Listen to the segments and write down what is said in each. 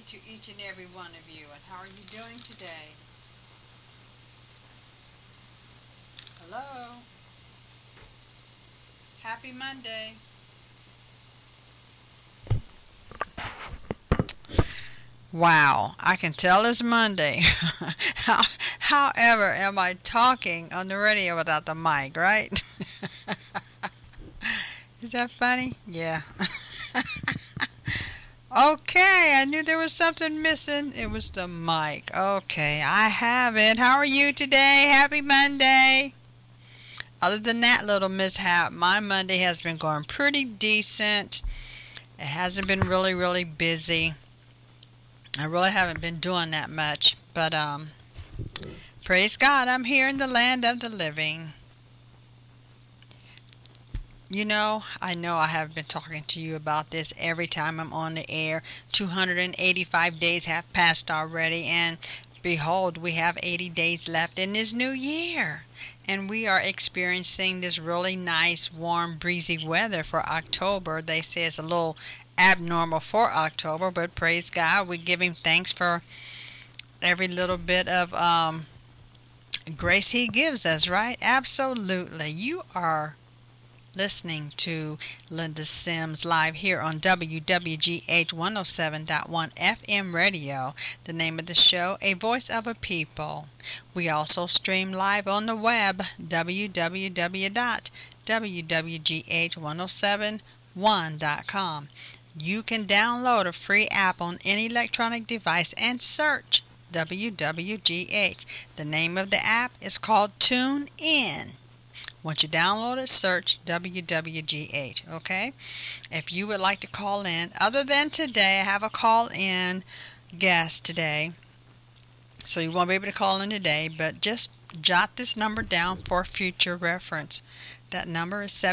to each and every one of you. And how are you doing today? Hello? Happy Monday. Wow, I can tell it's Monday. However, am I talking on the radio without the mic, right? Is that funny? Yeah. Okay, I knew there was something missing. It was the mic. Okay, I have it. How are you today? Happy Monday. Other than that little mishap, my Monday has been going pretty decent. It hasn't been really busy. I really haven't been doing that much, but praise God, I'm here in the land of the living. I know I have been talking to you about this every time I'm on the air. 285 days have passed already, and behold, we have 80 days left in this new year. And we are experiencing this really nice, warm, breezy weather for October. They say it's a little abnormal for October, but praise God, we give Him thanks for every little bit of grace He gives us, right? Absolutely. You are listening to Linda Sims live here on WWGH 107.1 FM radio. The name of the show, A Voice of a People. We also stream live on the web, www.wwgh1071.com. You can download a free app on any electronic device and search WWGH. The name of the app is called TuneIn. Once you download it, search WWGH, okay? If you would like to call in, other than today, I have a call-in guest today, so you won't be able to call in today, but just jot this number down for future reference. That number is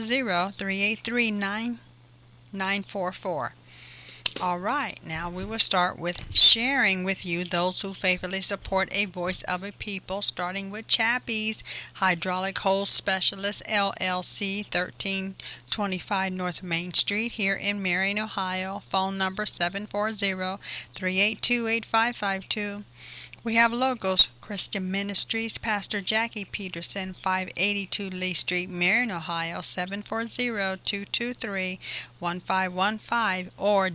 740-383-9944. All right, now we will start with sharing with you those who faithfully support A Voice of a People, starting with Chappie's Hydraulic Hose Specialist, LLC, 1325 North Main Street here in Marion, Ohio. Phone number 740-382-8552. We have Logos Christian Ministries, Pastor Jackie Peterson, 582 Lee Street, Marion, Ohio, 740-223-1515, or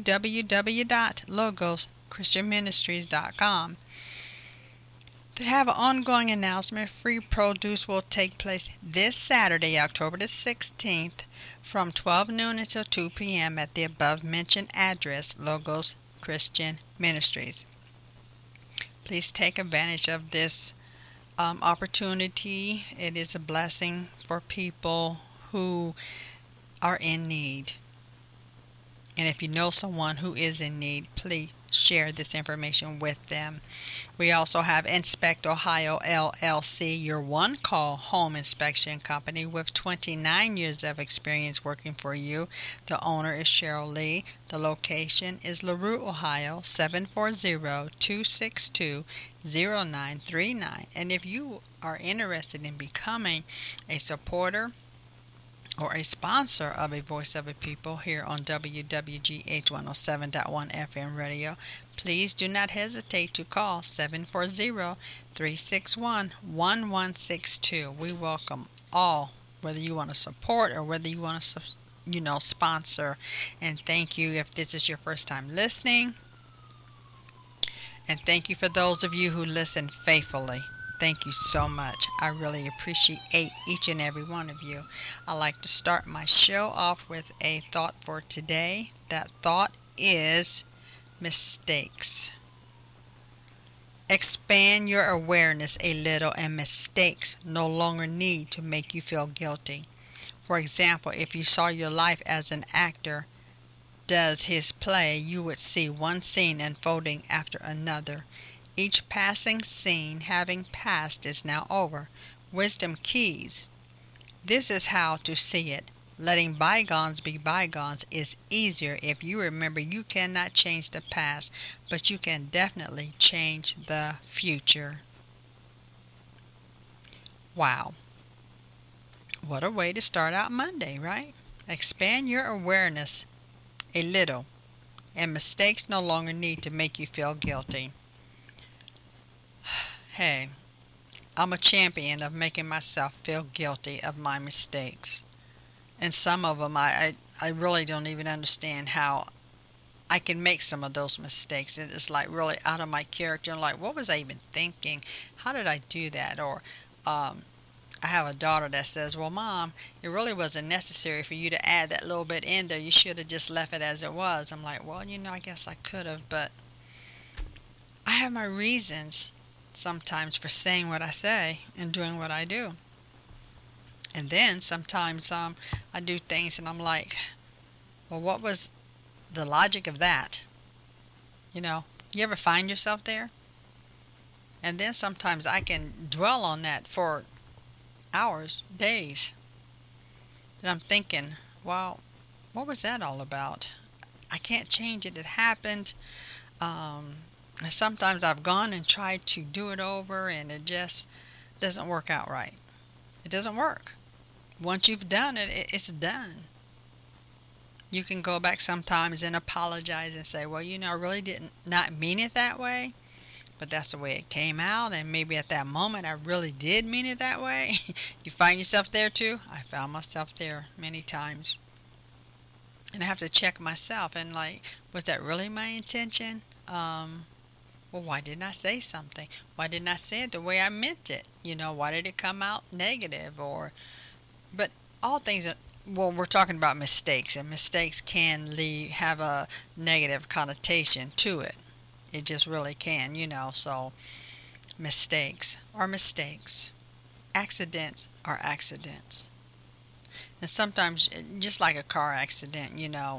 www.logoschristianministries.com. They have an ongoing announcement. Free produce will take place this Saturday, October the 16th, from 12 noon until 2 p.m. at the above-mentioned address, Logos Christian Ministries. Please take advantage of this opportunity. It is a blessing for people who are in need. And if you know someone who is in need, please share this information with them. We also have Inspect Ohio LLC, your one-call home inspection company with 29 years of experience working for you. The owner is Cheryl Lee. The location is LaRue, Ohio, 740-262-0939. And if you are interested in becoming a supporter or a sponsor of A Voice of a People here on WWGH 107.1 FM radio, please do not hesitate to call 740-361-1162. We welcome all, whether you want to support or whether you want to, sponsor. And thank you if this is your first time listening. And thank you for those of you who listen faithfully. Thank you so much. I really appreciate each and every one of you. I like to start my show off with a thought for today. That thought is mistakes. Expand your awareness a little, and mistakes no longer need to make you feel guilty. For example, if you saw your life as an actor does his play, you would see one scene unfolding after another. Each passing scene having passed is now over. Wisdom keys. This is how to see it. Letting bygones be bygones is easier if you remember you cannot change the past, but you can definitely change the future. Wow. What a way to start out Monday, right? Expand your awareness a little, and mistakes no longer need to make you feel guilty. Hey, I'm a champion of making myself feel guilty of my mistakes. And some of them I really don't even understand how I can make some of those mistakes. It's like really out of my character. I'm like, what was I even thinking? How did I do that? Or I have a daughter that says, well, Mom, it really wasn't necessary for you to add that little bit in there. You should have just left it as it was. I'm like, well, I guess I could have, but I have my reasons sometimes for saying what I say and doing what I do. And then sometimes I do things and I'm like, well, what was the logic of that? You ever find yourself there? And then sometimes I can dwell on that for hours, days. And I'm thinking, well, what was that all about? I can't change it. It happened. And sometimes I've gone and tried to do it over and it just doesn't work out right. It doesn't work. Once you've done it, it's done. You can go back sometimes and apologize and say, well, I really did not mean it that way, but that's the way it came out, and maybe at that moment I really did mean it that way. You find yourself there too? I found myself there many times. And I have to check myself and like, was that really my intention? Well, why didn't I say something? Why didn't I say it the way I meant it? Why did it come out negative? But all things, well, we're talking about mistakes, and mistakes can have a negative connotation to it. It just really can, so mistakes are mistakes. Accidents are accidents. And sometimes, just like a car accident,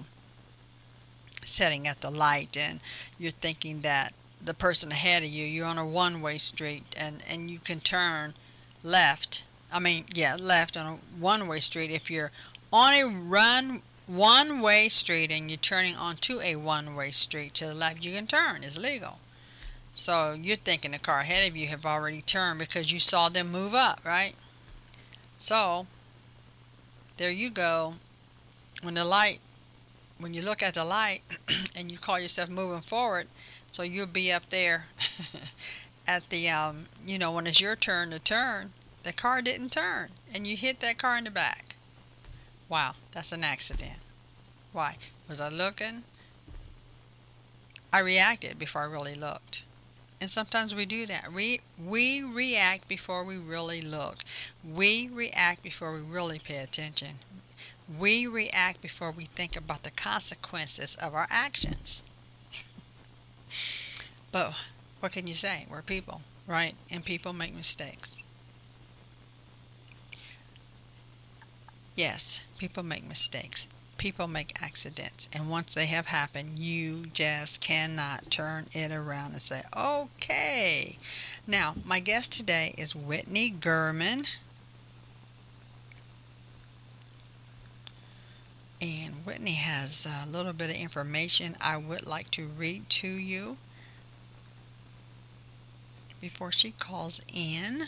sitting at the light and you're thinking that the person ahead of you, you're on a one-way street and you can turn left. Left on a one-way street. If you're on a one-way street and you're turning onto a one-way street to the left, you can turn. It's legal. So you're thinking the car ahead of you have already turned because you saw them move up, right? So there you go. When you look at the light and you call yourself moving forward, so you'll be up there at the, when it's your turn to turn, the car didn't turn and you hit that car in the back. Wow, that's an accident. Why? Was I looking? I reacted before I really looked. And sometimes we do that. We react before we really look. We react before we really pay attention. We react before we think about the consequences of our actions. But what can you say? We're people, right? And people make mistakes. Yes, people make mistakes. People make accidents. And once they have happened, you just cannot turn it around and say, okay. Now, my guest today is Whitney Gurman. And Whitney has a little bit of information I would like to read to you before she calls in.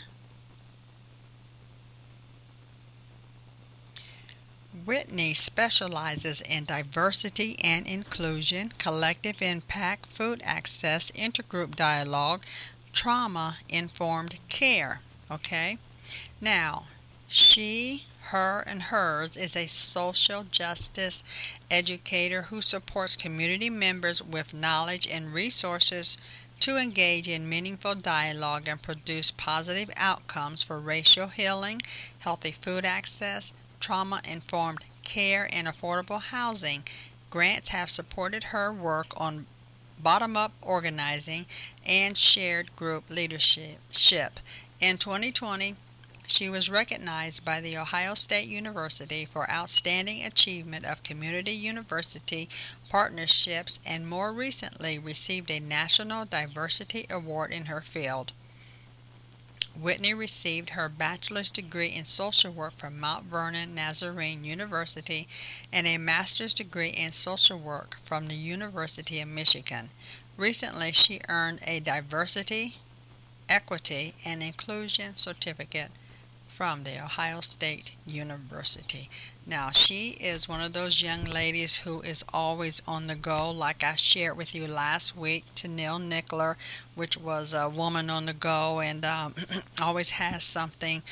Whitney specializes in diversity and inclusion, collective impact, food access, intergroup dialogue, trauma-informed care. Okay? Now, she, her, and hers is a social justice educator who supports community members with knowledge and resources to engage in meaningful dialogue and produce positive outcomes for racial healing, healthy food access, trauma-informed care, and affordable housing. Grants have supported her work on bottom-up organizing and shared group leadership. In 2020, she was recognized by the Ohio State University for outstanding achievement of community university partnerships and more recently received a National Diversity Award in her field. Whitney received her bachelor's degree in social work from Mount Vernon Nazarene University and a master's degree in social work from the University of Michigan. Recently, she earned a diversity, equity, and inclusion certificate from the Ohio State University. Now, she is one of those young ladies who is always on the go, like I shared with you last week, Tennille Nickler, which was a woman on the go, and always has something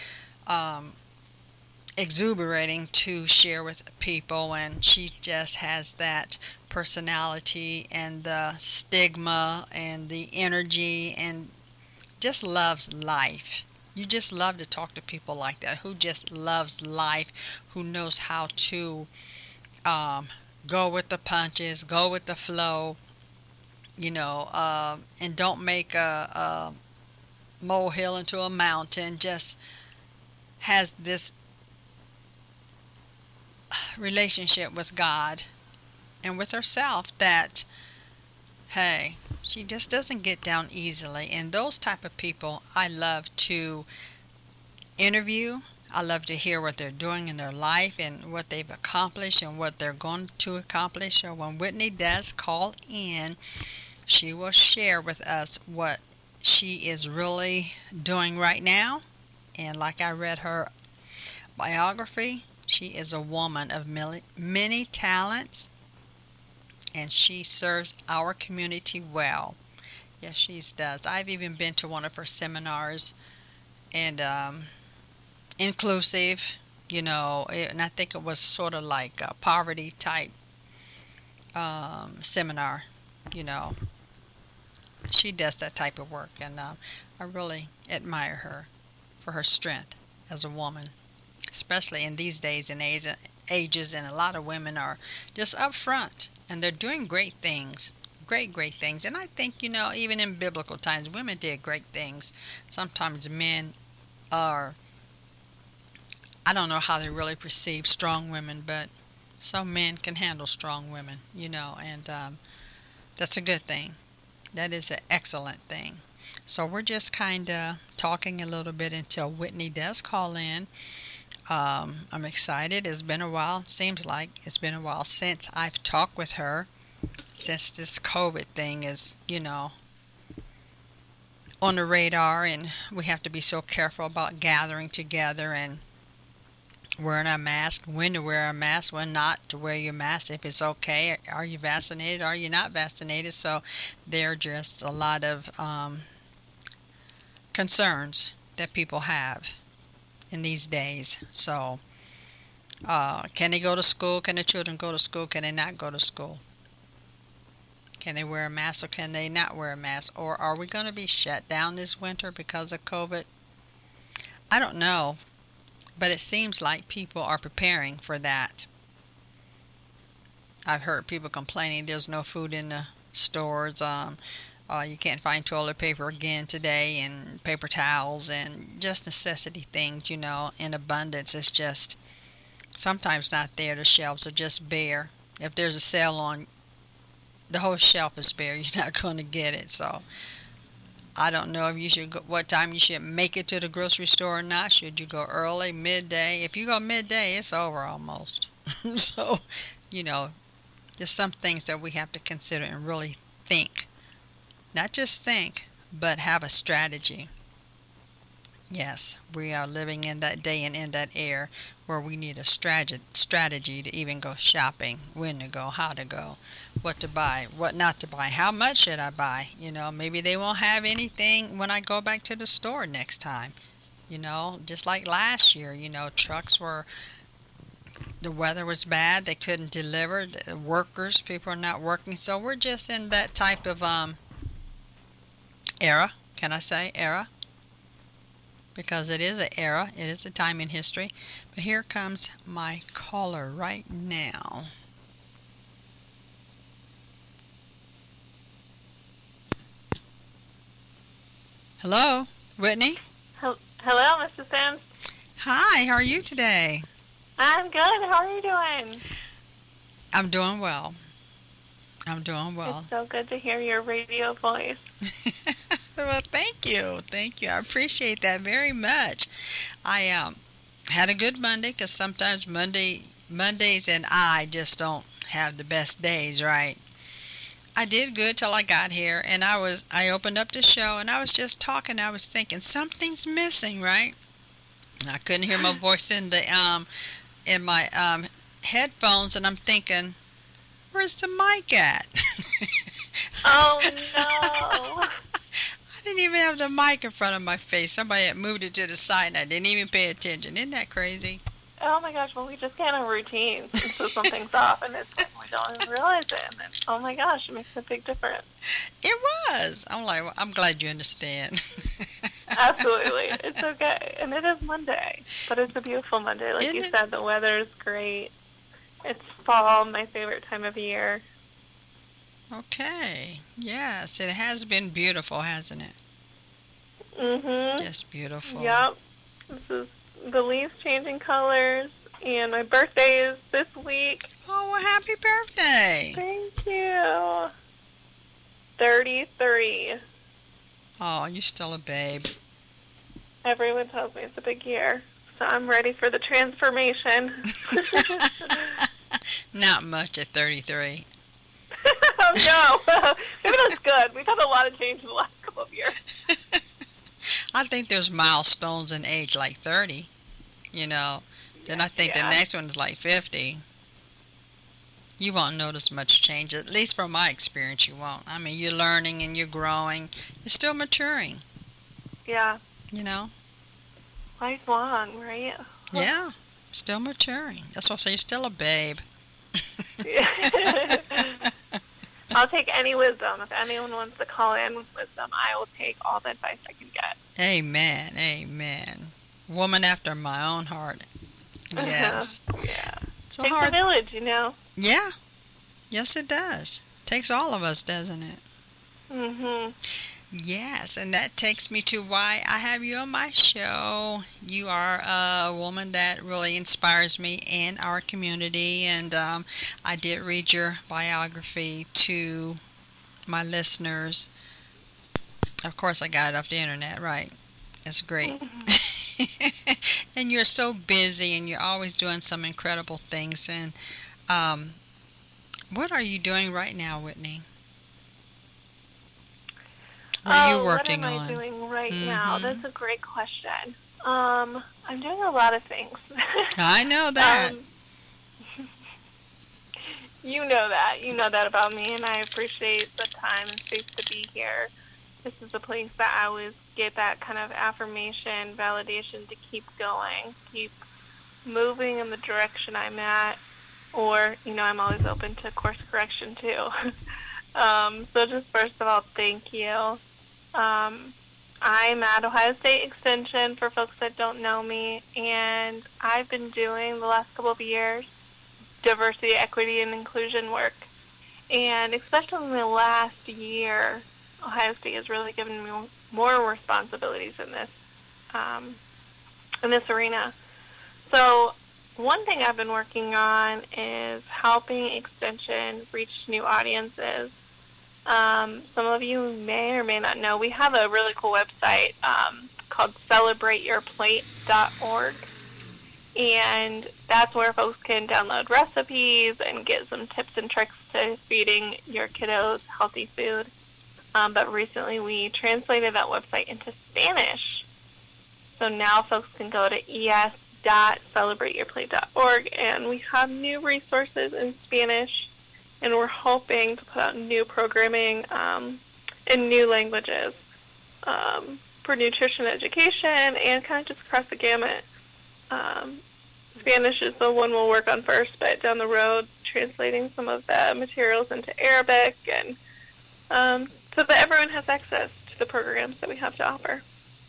exuberating to share with people, and she just has that personality and the stigma and the energy and just loves life. You just love to talk to people like that, who just loves life, who knows how to go with the punches, go with the flow, and don't make a molehill into a mountain. Just has this relationship with God and with herself that, hey, she just doesn't get down easily. And those type of people I love to interview. I love to hear what they're doing in their life and what they've accomplished and what they're going to accomplish. So when Whitney does call in, she will share with us what she is really doing right now. And like I read her biography, she is a woman of many talents, and she serves our community well. Yes, she does. I've even been to one of her seminars, and inclusive, and I think it was sort of like a poverty type seminar. She does that type of work, and I really admire her for her strength as a woman, especially in these days and ages, and a lot of women are just up front, and they're doing great things, great things. And I think, even in biblical times, women did great things. Sometimes men are, I don't know how they really perceive strong women, but some men can handle strong women, and that's a good thing. That is an excellent thing. So we're just kind of talking a little bit until Whitney does call in. I'm excited. It's been a while. Seems like it's been a while since I've talked with her, since this COVID thing is, on the radar, and we have to be so careful about gathering together and wearing a mask, when to wear a mask, when not to wear your mask, if it's okay. Are you vaccinated? Are you not vaccinated? So there are just a lot of concerns that people have in these days. So can they go to school? Can the children go to school? Can they not go to school? Can they wear a mask or can they not wear a mask? Or are we going to be shut down this winter because of COVID? I don't know, but it seems like people are preparing for that. I've heard people complaining there's no food in the stores. You can't find toilet paper again today, and paper towels, and just necessity things, in abundance. It's just sometimes not there. The shelves are just bare. If there's a sale on, the whole shelf is bare. You're not going to get it. So I don't know if you should go, what time you should make it to the grocery store or not. Should you go early, midday? If you go midday, it's over almost. So, just some things that we have to consider and really think. Not just think, but have a strategy. Yes, we are living in that day and in that era where we need a strategy to even go shopping, when to go, how to go, what to buy, what not to buy, how much should I buy. Maybe they won't have anything when I go back to the store next time. Just like last year, trucks were, the weather was bad, they couldn't deliver, the workers, people are not working. So we're just in that type of era, can I say era? Because it is an era, it is a time in history. But here comes my caller right now. Hello, Whitney? Hello, Mrs. Sims. Hi, how are you today? I'm good. How are you doing? I'm doing well. It's so good to hear your radio voice. Well, thank you. I appreciate that very much. I had a good Monday, because sometimes Mondays and I just don't have the best days, right? I did good till I got here, and I opened up the show, and I was just talking. I was thinking something's missing, right? I couldn't hear my voice in my headphones, and I'm thinking, where's the mic at? Oh no! I didn't even have the mic in front of my face. Somebody had moved it to the side, and I didn't even pay attention. Isn't that crazy? Oh my gosh, well we just get in a routine, and so something's off, and it's like we don't even realize it, and then, oh my gosh, it makes a big difference. It was. I'm like, well, I'm glad you understand. Absolutely. It's okay. And it is Monday, but it's a beautiful Monday. Like you said, the weather is great. It's fall, my favorite time of year. Okay. Yes, it has been beautiful, hasn't it? Mhm. Just beautiful. Yep. This is the leaves changing colors, and my birthday is this week. Oh, well, happy birthday! Thank you. 33. Oh, you're still a babe. Everyone tells me it's a big year, so I'm ready for the transformation. Not much at 33. Oh, no. Maybe that's good. We've had a lot of change in the last couple of years. I think there's milestones in age like 30, you know. Then I think the next one is like 50. You won't notice much change. At least from my experience, you won't. I mean, you're learning and you're growing. You're still maturing. Yeah. You know? Lifelong, right? Yeah. Still maturing. That's why I say you're still a babe. I'll take any wisdom. If anyone wants to call in with wisdom, I will take all the advice I can get. Amen. Amen. Woman after my own heart. Yes. Yeah. So takes a village, you know. Yeah. Yes, it does. Takes all of us, doesn't it? Mhm. Yes, and that takes me to why I have you on my show. You are a woman that really inspires me in our community, and I did read your biography to my listeners. Of course, I got it off the internet, right? It's great. Mm-hmm. And you're so busy, and you're always doing some incredible things. And what are you doing right now, Whitney? What are you working on? What am I doing right now? That's a great question. I'm doing a lot of things. I know that. You know that. You know that about me, and I appreciate the time and space to be here. This is a place that I always get that kind of affirmation, validation to keep going, keep moving in the direction I'm at, or, you know, I'm always open to course correction, too. So just first of all, thank you. I'm at Ohio State Extension, for folks that don't know me, and I've been doing the last couple of years diversity, equity, and inclusion work. And especially in the last year, Ohio State has really given me more responsibilities in this arena. So one thing I've been working on is helping Extension reach new audiences. Some of you may or may not know, we have a really cool website called celebrateyourplate.org, and that's where folks can download recipes and get some tips and tricks to feeding your kiddos healthy food. But recently we translated that website into Spanish, so now folks can go to es.celebrateyourplate.org, and we have new resources in Spanish. And we're hoping to put out new programming in new languages for nutrition education and kind of just across the gamut. Spanish is the one we'll work on first, but down the road, translating some of the materials into Arabic, and so that everyone has access to the programs that we have to offer.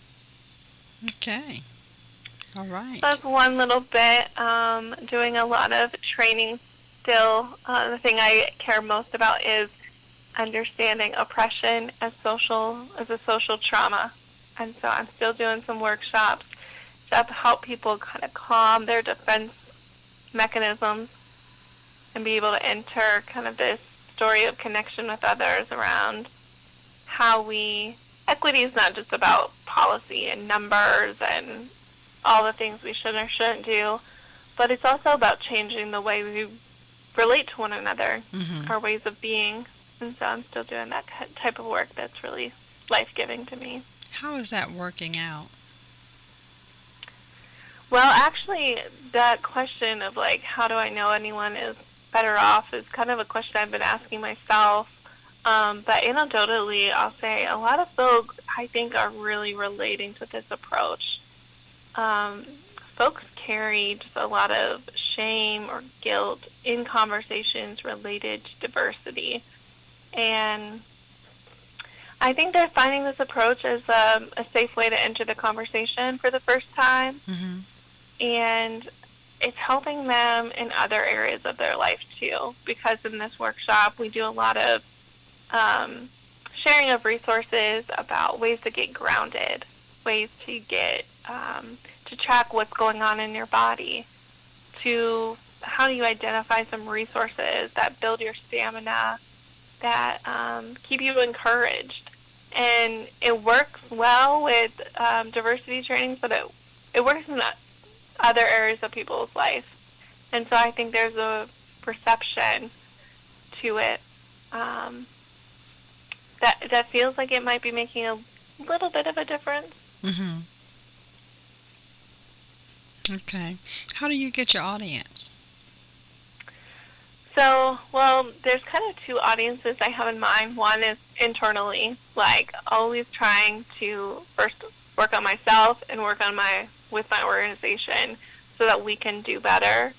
Okay. All right. That's one little bit. Doing a lot of training. Still, the thing I care most about is understanding oppression as a social trauma. And so I'm still doing some workshops to help people kind of calm their defense mechanisms and be able to enter kind of this story of connection with others around how equity is not just about policy and numbers and all the things we should or shouldn't do, but it's also about changing the way we relate to one another, our ways of being. And so I'm still doing that type of work that's really life-giving to me. How is that working out? Well, actually, that question of, like, how do I know anyone is better off is kind of a question I've been asking myself. But anecdotally, I'll say a lot of folks, I think, are really relating to this approach. Um, Folks carry just a lot of shame or guilt in conversations related to diversity. And I think they're finding this approach as a safe way to enter the conversation for the first time. Mm-hmm. And it's helping them in other areas of their life too, because in this workshop we do a lot of sharing of resources about ways to get grounded, ways to get to track what's going on in your body, to how do you identify some resources that build your stamina, that keep you encouraged. And it works well with diversity trainings, but it works in other areas of people's life. And so I think there's a perception to it that feels like it might be making a little bit of a difference. Mm-hmm. Okay. How do you get your audience? So, well, there's kind of two audiences I have in mind. One is internally, like always trying to first work on myself and work on with my organization so that we can do better.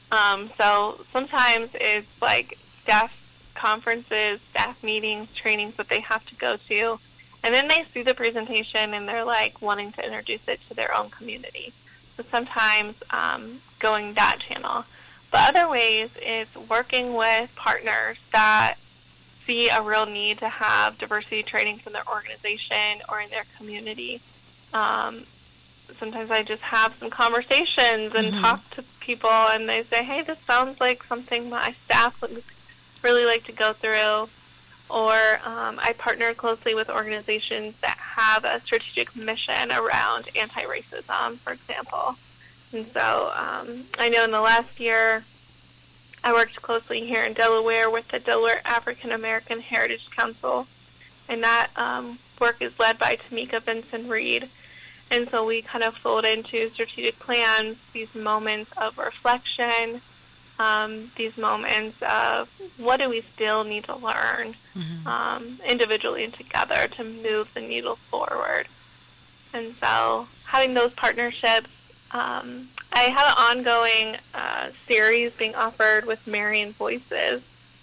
So sometimes it's like staff conferences, staff meetings, trainings that they have to go to, and then they see the presentation and they're like wanting to introduce it to their own community. So sometimes going that channel. But other ways is working with partners that see a real need to have diversity trainings in their organization or in their community. Sometimes I just have some conversations and talk to people, and they say, hey, this sounds like something my staff would really like to go through. Or I partner closely with organizations that have a strategic mission around anti-racism, for example. And so I know in the last year I worked closely here in Delaware with the Delaware African American Heritage Council, and that work is led by Tamika Benson-Reed. And so we kind of fold into strategic plans these moments of reflection, these moments of what do we still need to learn individually and together to move the needle forward. And so having those partnerships, I have an ongoing series being offered with Marian Voices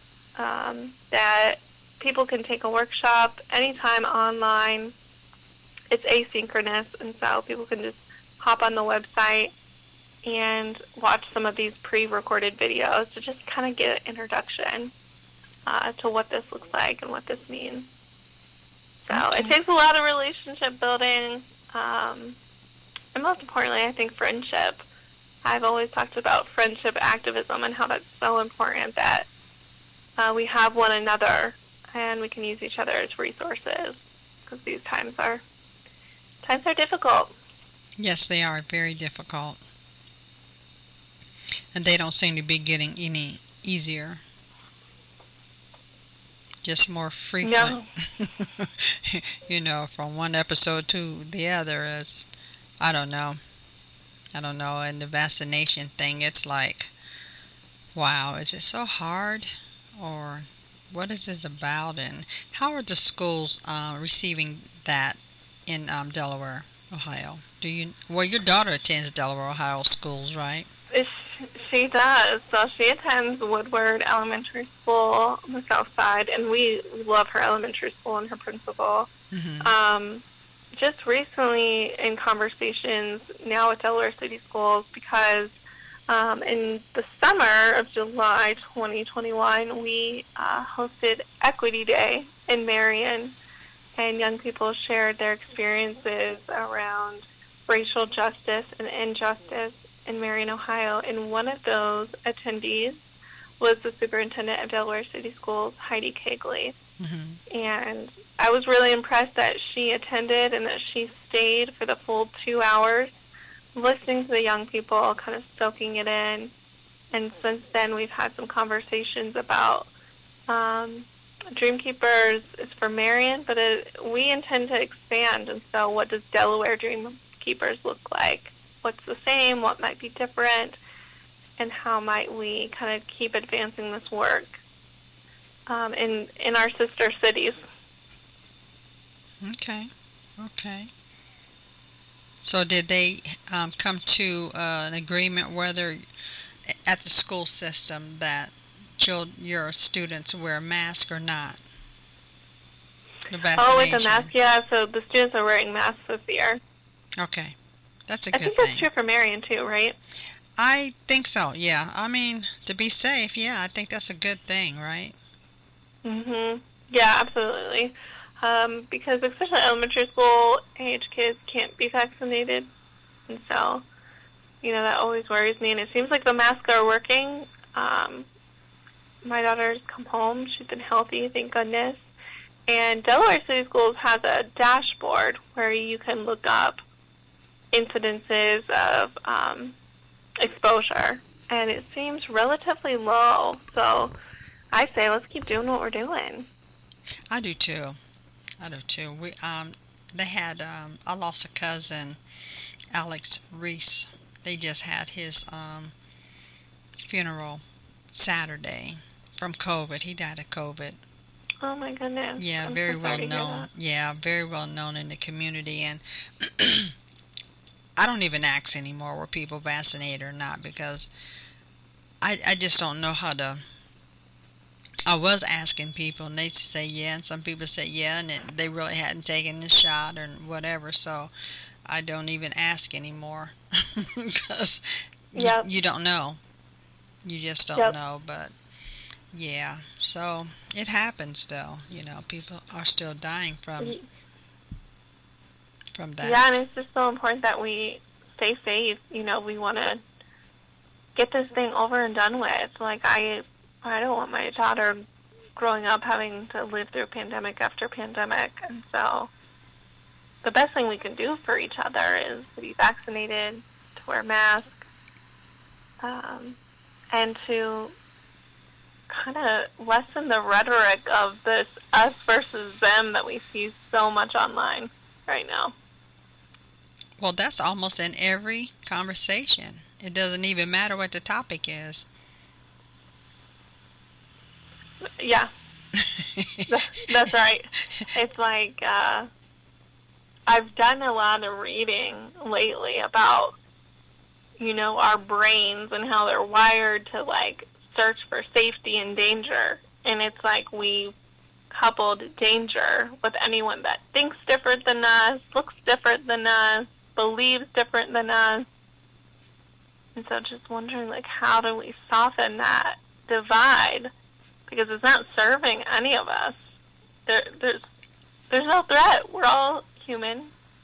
that people can take a workshop anytime online. It's asynchronous, and so people can just hop on the website and watch some of these pre-recorded videos to just kind of get an introduction to what this looks like and what this means. So it takes a lot of relationship building, and most importantly, I think friendship. I've always talked about friendship activism and how that's so important that we have one another and we can use each other as resources, because these times are difficult. Yes, they are very difficult. And they don't seem to be getting any easier. Just more frequent. No. From one episode to the other is, I don't know. And the vaccination thing, it's like, wow, is it so hard? Or what is it about? And how are the schools receiving that in Delaware, Ohio? Your daughter attends Delaware, Ohio schools, right? She does. So she attends Woodward Elementary School on the south side, and we love her elementary school and her principal. Mm-hmm. Just recently in conversations now with Delaware City Schools, because in the summer of July 2021, we hosted Equity Day in Marion, and young people shared their experiences around racial justice and injustice in Marion, Ohio. And one of those attendees was the superintendent of Delaware City Schools, Heidi Kegley. Mm-hmm. And I was really impressed that she attended and that she stayed for the full 2 hours, listening to the young people, kind of soaking it in. And since then, we've had some conversations about Dreamkeepers is for Marion, but we intend to expand. And so what does Delaware Dreamkeepers look like? what's the same, what might be different, and how might we kind of keep advancing this work in our sister cities. Okay. Okay. So did they come to an agreement whether at the school system that your students wear a mask or not? The Oh, with the vaccination. mask, yeah. So the students are wearing masks this year. Okay. That's a I good think thing. that's true for Marion too, right? I think so, yeah. I mean, to be safe, yeah, I think that's a good thing, right? Mhm. Yeah, absolutely. Because especially elementary school age kids can't be vaccinated, and so that always worries me. And it seems like the masks are working. My daughter's come home; she's been healthy, thank goodness. And Delaware City Schools has a dashboard where you can look up incidences of exposure, and it seems relatively low. So I say let's keep doing what we're doing. I do too. I do too. They had I lost a cousin, Alex Reese. They just had his funeral Saturday from COVID. He died of COVID. Oh my goodness. Yeah, I'm very so well sorry to hear known. that. Yeah, very well known in the community, and I don't even ask anymore were people vaccinated or not because I just don't know how to. I was asking people, and they say yeah, and some people say yeah, and they really hadn't taken the shot or whatever. So I don't even ask anymore because Yep. you don't know. You just don't Yep. know. But yeah, so it happens though. People are still dying from Yeah, and that. it's just so important that we stay safe. We want to get this thing over and done with. Like I don't want my daughter growing up having to live through pandemic after pandemic, and so the best thing we can do for each other is to be vaccinated, to wear masks, and to kind of lessen the rhetoric of this us versus them that we see so much online right now. Well, that's almost in every conversation. It doesn't even matter what the topic is. Yeah, that's right. It's like I've done a lot of reading lately about our brains and how they're wired to like search for safety and danger, and it's like we coupled danger with anyone that thinks different than us, looks different than us, believes different than us. And so just wondering, like, how do we soften that divide? Because it's not serving any of us. There's no threat. We're all human.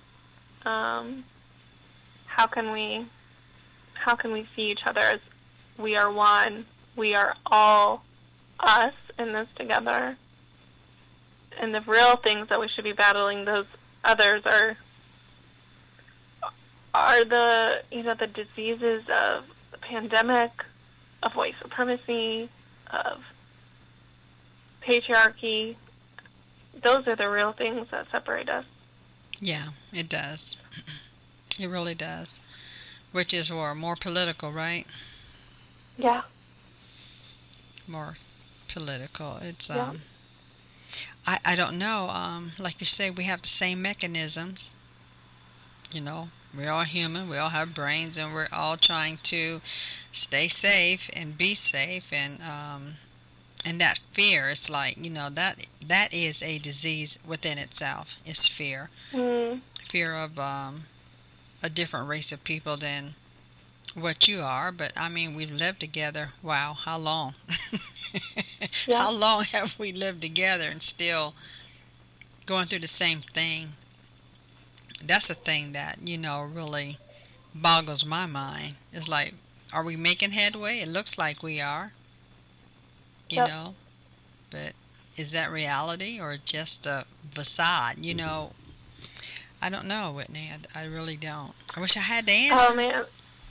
How can we see each other as we are one? We are all us in this together. And the real things that we should be battling those others are the diseases of the pandemic, of white supremacy, of patriarchy. Those are the real things that separate us. Yeah, it does. It really does. Which is more political, right? Yeah. More political. It's Yeah. I don't know. Like you say, we have the same mechanisms. We're all human. We all have brains, and we're all trying to stay safe and be safe. And that fear, it's like that is a disease within itself. It's fear, fear of a different race of people than what you are. But I mean, we've lived together. Wow, how long? Yeah. How long have we lived together and still going through the same thing? That's a thing that, really boggles my mind. It's like, are we making headway? It looks like we are, Yep. but is that reality or just a facade? I don't know, Whitney. I really don't. I wish I had the answer. Oh, man.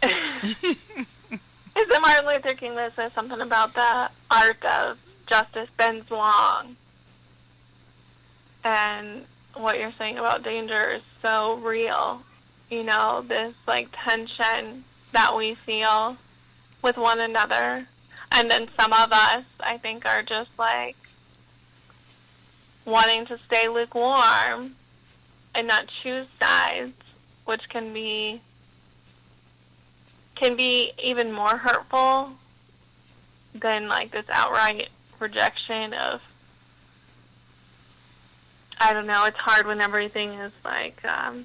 Is it Martin Luther King that says something about the art of justice bends long? And what you're saying about danger is so real. this like tension that we feel with one another. And then some of us, I think, are just like wanting to stay lukewarm and not choose sides, which can be even more hurtful than like this outright rejection of, I don't know, it's hard when everything is like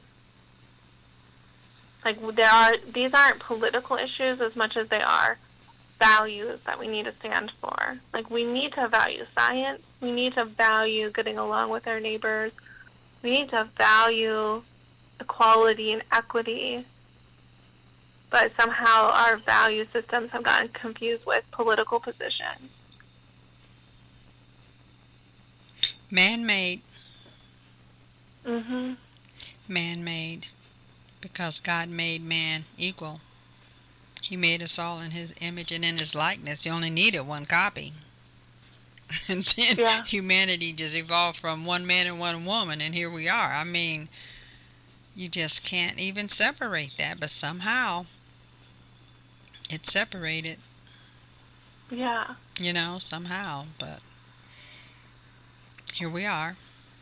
these aren't political issues as much as they are values that we need to stand for. Like, we need to value science. We need to value getting along with our neighbors. We need to value equality and equity. But somehow our value systems have gotten confused with political positions. Man-made. Mm-hmm. Man-made. Because God made man equal. He made us all in His image and in His likeness. He only needed one copy. And then humanity just evolved from one man and one woman, and here we are. I mean, you just can't even separate that, but somehow it's separated. Yeah. Somehow, but here we are,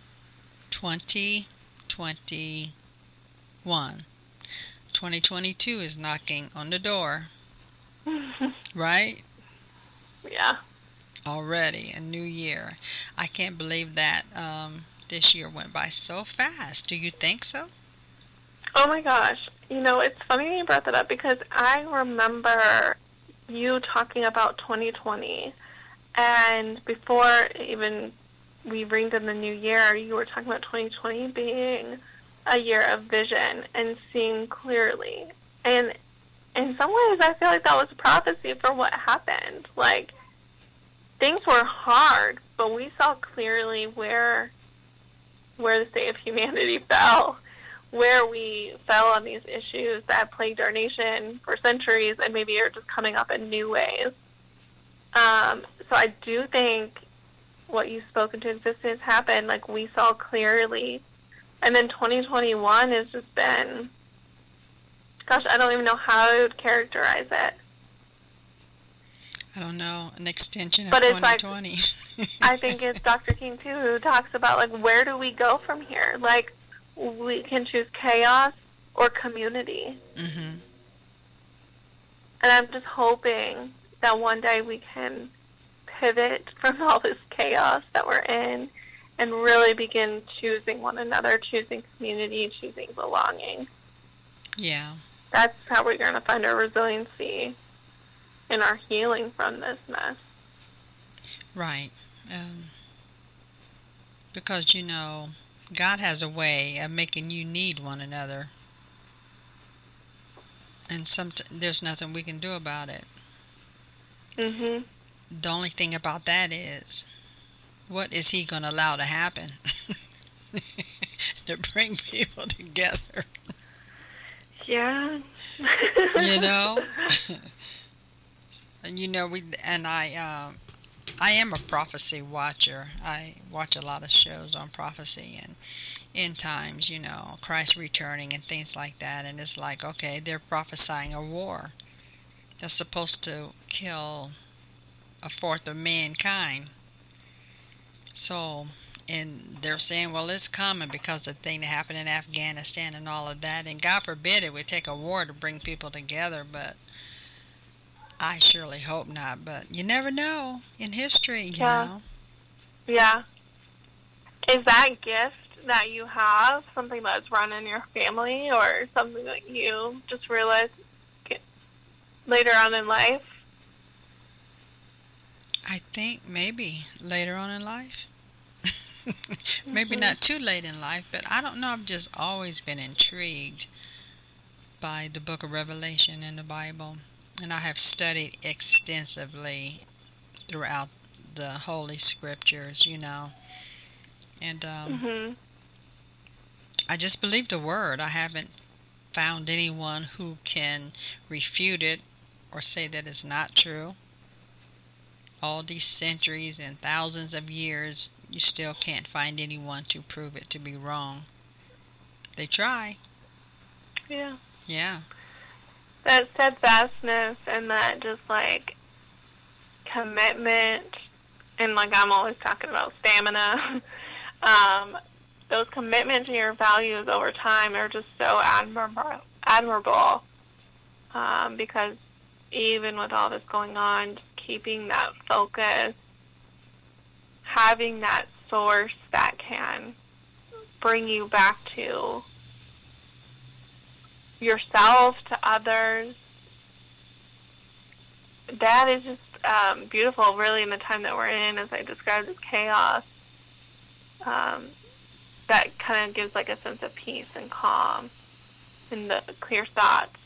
2021. 2022 is knocking on the door, right? Yeah. Already, a new year. I can't believe that this year went by so fast. Do you think so? Oh my gosh. It's funny you brought that up because I remember you talking about 2020, and before even we ringed in the new year, you were talking about 2020 being a year of vision and seeing clearly. And in some ways, I feel like that was a prophecy for what happened. Like, things were hard, but we saw clearly where the state of humanity fell, where we fell on these issues that plagued our nation for centuries and maybe are just coming up in new ways. So I do think what you spoke into existence happened. Like, we saw clearly. And then 2021 has just been, gosh, I don't even know how I would characterize it. I don't know, an extension of 2020. Like, I think it's Dr. King, too, who talks about, like, where do we go from here? Like, we can choose chaos or community. Mm-hmm. And I'm just hoping that one day we can pivot from all this chaos that we're in and really begin choosing one another, choosing community, choosing belonging. Yeah. That's how we're going to find our resiliency and our healing from this mess. Right. Because, God has a way of making you need one another. And there's nothing we can do about it. Mm-hmm. The only thing about that is, what is He going to allow to happen to bring people together? Yeah. I am a prophecy watcher. I watch a lot of shows on prophecy and end times, Christ returning and things like that. And it's like, okay, they're prophesying a war that's supposed to kill a fourth of mankind. So, and they're saying, well, it's coming because of the thing that happened in Afghanistan and all of that. And God forbid it would take a war to bring people together, but I surely hope not. But you never know in history, you know. Yeah. Is that gift that you have something that's run in your family or something that you just realized later on in life? I think maybe later on in life. Maybe not too late in life, but I don't know. I've just always been intrigued by the book of Revelation in the Bible. And I have studied extensively throughout the Holy Scriptures, And I just believe the Word. I haven't found anyone who can refute it or say that it's not true. All these centuries and thousands of years, you still can't find anyone to prove it to be wrong. They try. Yeah. Yeah. That steadfastness and that just like commitment, and like I'm always talking about stamina. um, those commitment to your values over time are just so admirable. Because even with all this going on, just keeping that focus, having that source that can bring you back to yourself, to others, that is just beautiful, really, in the time that we're in, as I described as chaos. Um, that kind of gives like a sense of peace and calm and the clear thoughts.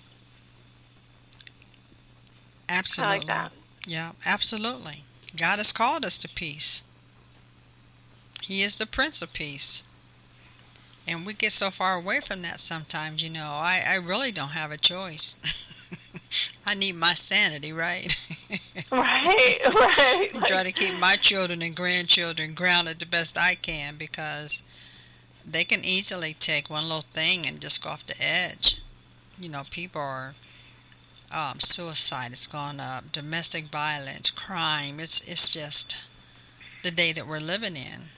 Absolutely. I like that. Yeah, absolutely. God has called us to peace. He is the Prince of Peace. And we get so far away from that sometimes, I really don't have a choice. I need my sanity, right? Right. I try to keep my children and grandchildren grounded the best I can, because they can easily take one little thing and just go off the edge. People are suicide has gone up, domestic violence, crime. It's just the day that we're living in.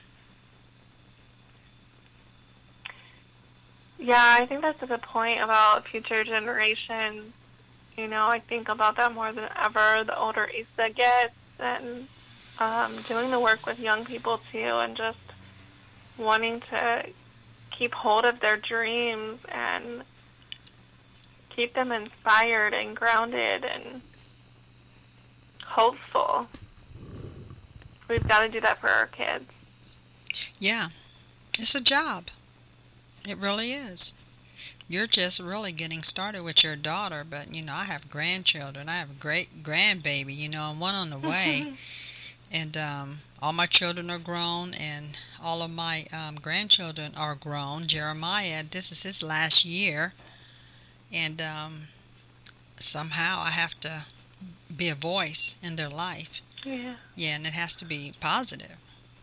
Yeah, I think that's a good point about future generations. I think about that more than ever the older Issa gets, and doing the work with young people too, and just wanting to keep hold of their dreams and keep them inspired and grounded and hopeful. We've got to do that for our kids. Yeah, it's a job. It really is. You're just really getting started with your daughter, but I have grandchildren. I have a great grandbaby, and one on the way. And all my children are grown, and all of my grandchildren are grown. Jeremiah, this is his last year, and somehow I have to be a voice in their life. Yeah. Yeah, and it has to be positive.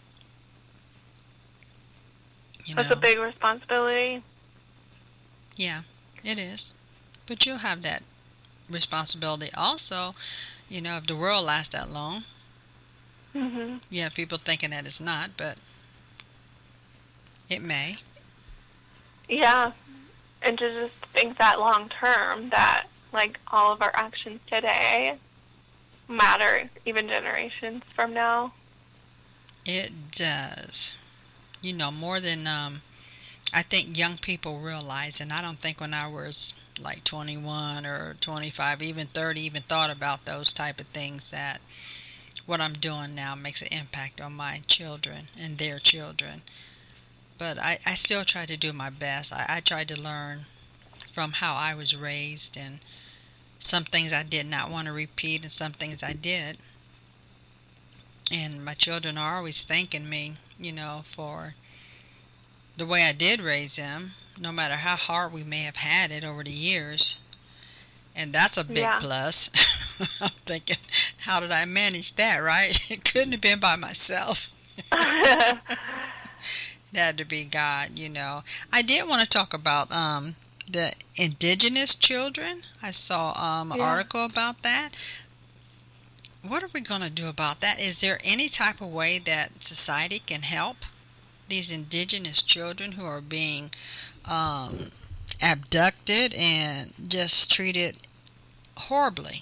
That's a big responsibility. Yeah, it is. But you'll have that responsibility also, if the world lasts that long. Mm-hmm. You have people thinking that it's not, but it may. Yeah, and to just think that long term, that like all of our actions today matter even generations from now. It does. More than I think young people realize, and I don't think when I was like 21 or 25, even 30, even thought about those type of things, that what I'm doing now makes an impact on my children and their children. But I still try to do my best. I tried to learn from how I was raised, and some things I did not want to repeat and some things I did. And my children are always thanking me, for the way I did raise them, no matter how hard we may have had it over the years. And that's a big plus. I'm thinking, how did I manage that, right? It couldn't have been by myself. It had to be God, I did want to talk about the indigenous children. I saw an article about that. What are we going to do about that? Is there any type of way that society can help these indigenous children who are being abducted and just treated horribly?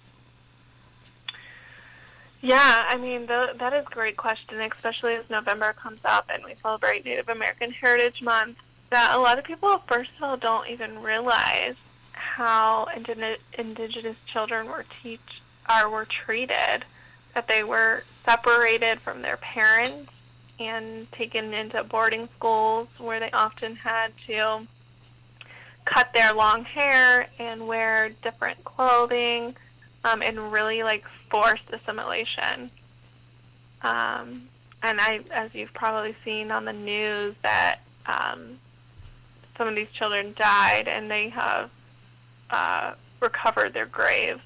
Yeah, I mean, that is a great question, especially as November comes up and we celebrate Native American Heritage Month, that a lot of people, first of all, don't even realize how indigenous children were treated, that they were separated from their parents and taken into boarding schools where they often had to cut their long hair and wear different clothing, and really like forced assimilation. And as you've probably seen on the news, that some of these children died and they have recovered their graves.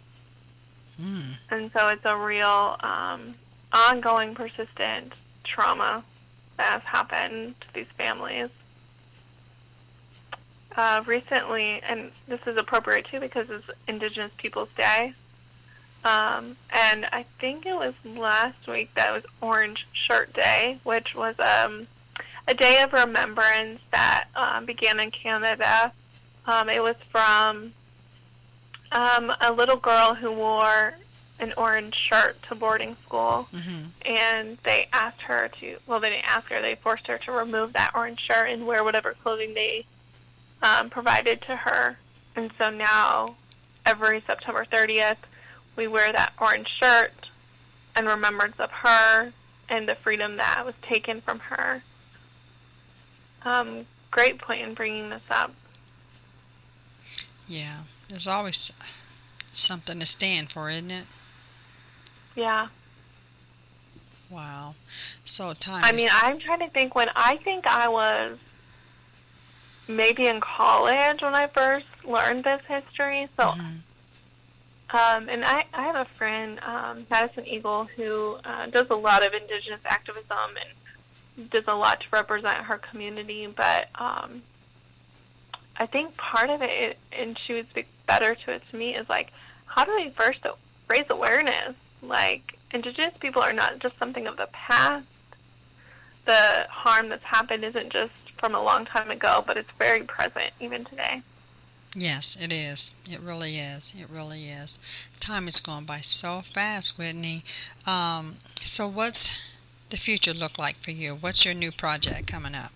And so it's a real ongoing, persistent trauma that has happened to these families. recently, and this is appropriate too because it's Indigenous Peoples Day, and I think it was last week that was Orange Shirt Day, which was a day of remembrance that began in Canada. It was from a little girl who wore an orange shirt to boarding school, and they asked her to, well, they didn't ask her, they forced her to remove that orange shirt and wear whatever clothing they provided to her. And so now, every September 30th, we wear that orange shirt in remembrance of her and the freedom that was taken from her. Great point in bringing this up. Yeah, there's always something to stand for, isn't it? Yeah. Wow. So I'm trying to think when I think I was maybe in college when I first learned this history. So, and I have a friend, Madison Eagle, who does a lot of Indigenous activism and does a lot to represent her community. But I think part of it, and she would speak better to it to me, is like, how do we first raise awareness? Like, Indigenous people are not just something of the past. The harm that's happened isn't just from a long time ago, but it's very present even today. Yes, it is. It really is. It really is. Time is going by so fast, Whitney. So what's the future look like for you? What's your new project coming up?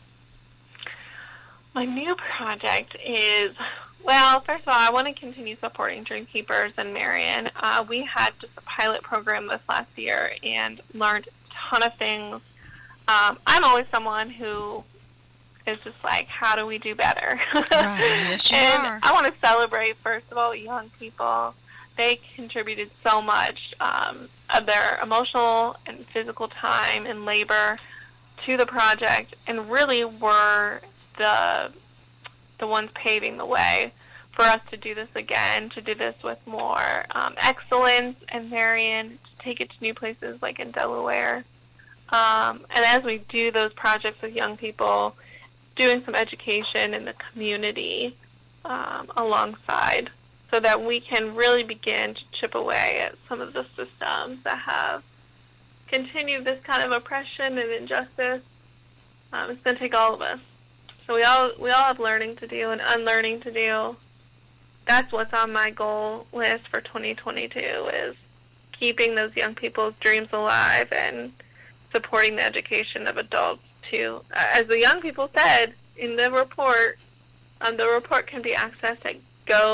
My new project is, well, first of all, I want to continue supporting Dreamkeepers in Marion. We had just a pilot program this last year and learned a ton of things. I'm always someone who is just like, how do we do better? Right. Yes, you are. I want to celebrate, first of all, young people. They contributed so much of their emotional and physical time and labor to the project, and really were the ones paving the way for us to do this again, to do this with more excellence in Marion, to take it to new places like in Delaware. And as we do those projects with young people, doing some education in the community alongside, so that we can really begin to chip away at some of the systems that have continued this kind of oppression and injustice. It's going to take all of us. So we all have learning to do and unlearning to do. That's what's on my goal list for 2022, is keeping those young people's dreams alive and supporting the education of adults too. As the young people said in the report can be accessed at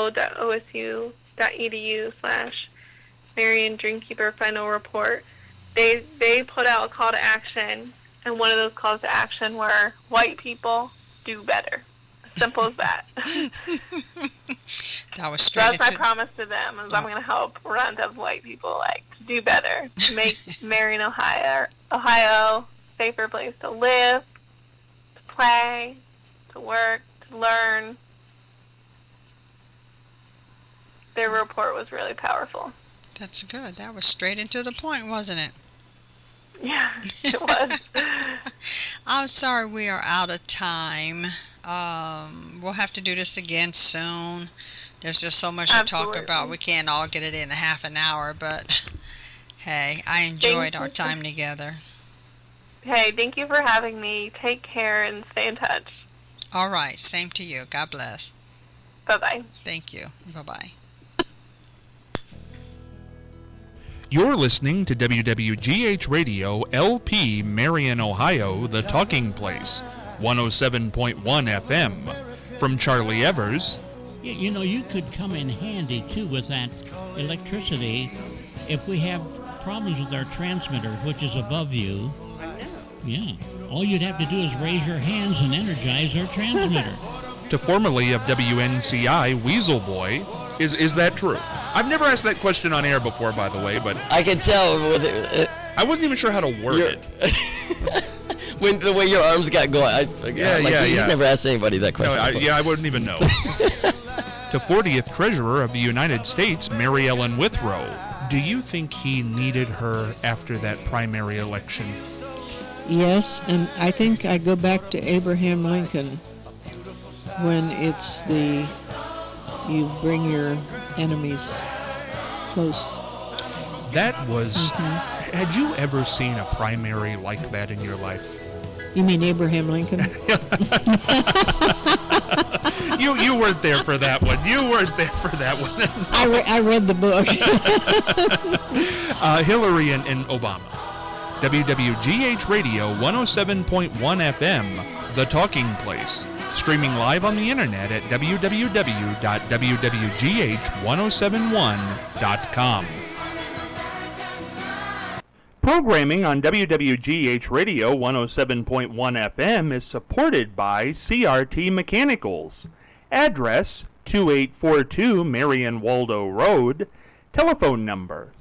go.osu.edu/Marion Dreamkeeper Final Report. They put out a call to action, and one of those calls to action were white people do better. Simple as that. That was straight. That's my promise to them, is I'm going to help round-up white people like to do better, to make Marion, Ohio a safer place to live, to play, to work, to learn. Their report was really powerful. That's good. That was straight and to the point, wasn't it? Yeah, it was. I'm sorry we are out of time. We'll have to do this again soon. There's just so much to talk about. We can't all get it in a half an hour, but hey, I enjoyed our time together. Hey, thank you for having me. Take care and stay in touch. All right, same to you. God bless. Bye-bye. Thank you. Bye-bye. You're listening to WWGH Radio, LP, Marion, Ohio, The Talking Place, 107.1 FM. From Charlie Evers. You know, you could come in handy, too, with that electricity if we have problems with our transmitter, which is above you. I know. Yeah. All you'd have to do is raise your hands and energize our transmitter. To formerly of WNCI, Weasel Boy. Is that true? I've never asked that question on air before, by the way, but I can tell with I wasn't even sure how to word it. when the way your arms got going. You've never asked anybody that question. No, I wouldn't even know. To 40th Treasurer of the United States, Mary Ellen Withrow. Do you think he needed her after that primary election? Yes, and I think I go back to Abraham Lincoln. when it's you bring your enemies close. That was... Had you ever seen a primary like that in your life? You mean Abraham Lincoln? You weren't there for that one. You weren't there for that one. I read the book. Hillary and Obama. WWGH Radio 107.1 FM, The Talking Place. Streaming live on the internet at www.wwgh1071.com. Programming on WWGH Radio 107.1 FM is supported by CRT Mechanicals. Address 2842 Marion Waldo Road. Telephone number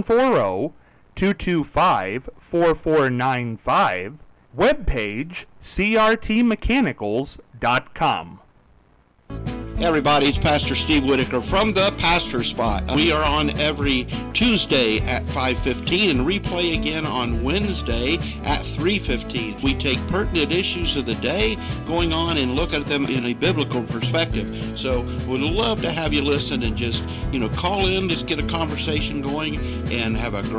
740-225-4495. Webpage crtmechanicals.com. Hey everybody, it's Pastor Steve Whitaker from The Pastor Spot. We are on every Tuesday at 5:15 and replay again on Wednesday at 3:15. We take pertinent issues of the day going on and look at them in a biblical perspective. So we'd love to have you listen and just, call in, just get a conversation going and have a great